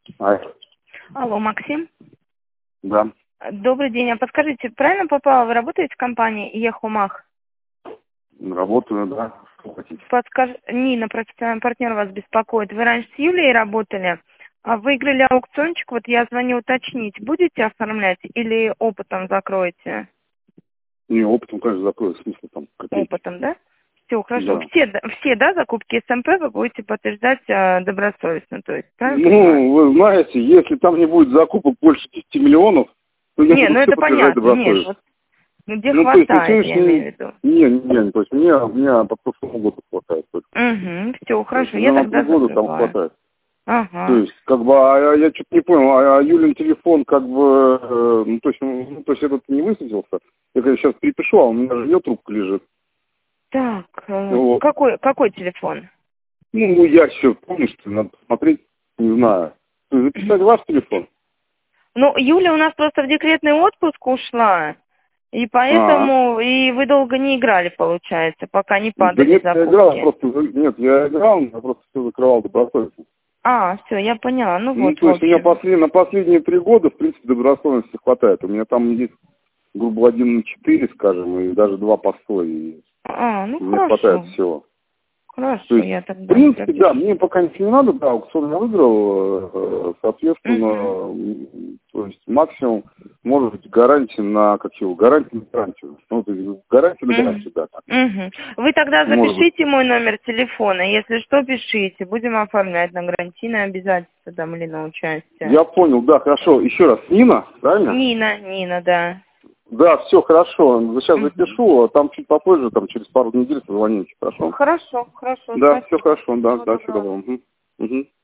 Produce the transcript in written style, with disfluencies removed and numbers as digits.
А, Алло, Максим. да. Добрый день. А подскажите, правильно попала? Вы работаете в компании Ехумах? Работаю, да. Что хотите? Нина, профессиональный партнер, вас беспокоит. Вы раньше с Юлией работали, а выиграли аукциончик. Вот я звоню уточнить, будете оформлять или опытом закроете? Не, опытом, конечно, закрою, смысл там копейки. Опытом, да? Все, хорошо. Да. Все, да, закупки СМП вы будете подтверждать добросовестно, то есть, правильно понимаю? Ну, вы знаете, если там не будет закупок больше 10 миллионов, то я Не, буду ну все это подтверждать понятно, нет, вот добросовестно. где Ну, то есть на хватает, я сегодняшний... имею в виду. Не, то есть мне по прошлому году хватает только. Угу, все, То есть хорошо, мне я на тогда полгода там закрываю. хватает. То Ага. есть, как бы, я что-то не понял, Юлин телефон, как бы, то есть этот не высветился. Я сейчас перепишу, а у меня же ее трубка лежит. Так, Вот. какой телефон? Ну, я еще, помню, что надо посмотреть, не знаю. То есть записать ваш телефон? Ну, Юля у нас просто в декретный отпуск ушла, и А, поэтому и вы долго не играли, получается, пока не да падали нет, я играл, закупки. я играл, я просто все закрывал добросовестно. А, все, я поняла. Ну Ну, вот, то в есть у меня общем. на последние 3 года, в принципе, добросовестности хватает. У меня там есть, грубо, 1,4, скажем, и даже 2 по 100, и А, ну мне хватает хорошо. всего. То Хорошо, есть, я в тогда принципе, да, пропишу. мне пока ничего не надо, да, аукцион я выиграл, соответственно, Угу. то есть максимум может быть гарантия на, гарантия на гарантию. Ну, то есть гарантия на Угу. гарантию, да. Угу. Вы тогда Может быть. запишите мой номер телефона, если что, пишите. Будем оформлять на гарантийное обязательство там или на участие. Я понял, да, хорошо. Еще раз, Нина, правильно? Нина, да. Да, все хорошо. Сейчас Угу. запишу, а там чуть попозже, там через пару недель позвоните, хорошо? Хорошо, Да, все спасибо. хорошо, да, Всего да, все доброго. доброго. Угу.